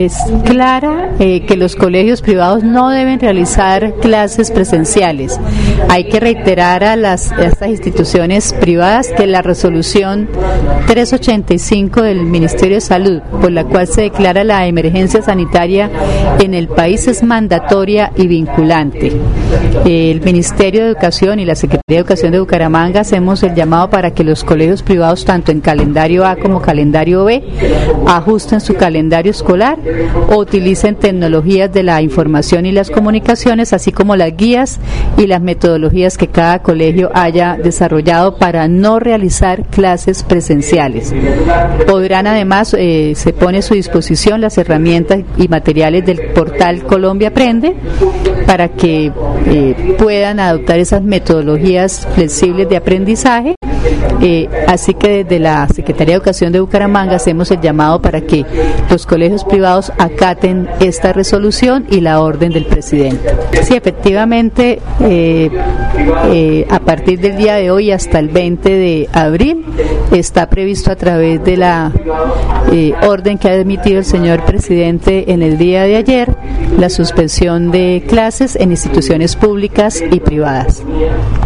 Es clara que los colegios privados no deben realizar clases presenciales. Hay que reiterar a estas instituciones privadas que la resolución 385 del Ministerio de Salud, por la cual se declara la emergencia sanitaria en el país, es mandatoria y vinculante. El Ministerio de Educación y la Secretaría de Educación de Bucaramanga hacemos el llamado para que los colegios privados, tanto en calendario A como calendario B, ajusten su calendario escolar o utilicen tecnologías de la información y las comunicaciones, así como las guías y las metodologías que cada colegio haya desarrollado para no realizar clases presenciales. Podrán además, se pone a su disposición las herramientas y materiales del portal Colombia Aprende para que puedan adoptar esas metodologías flexibles de aprendizaje. Así que desde la Secretaría de Educación de Bucaramanga hacemos el llamado para que los colegios privados acaten esta resolución y la orden del presidente. Sí, efectivamente, a partir del día de hoy hasta el 20 de abril está previsto, a través de la orden que ha emitido el señor presidente en el día de ayer, la suspensión de clases en instituciones públicas y privadas.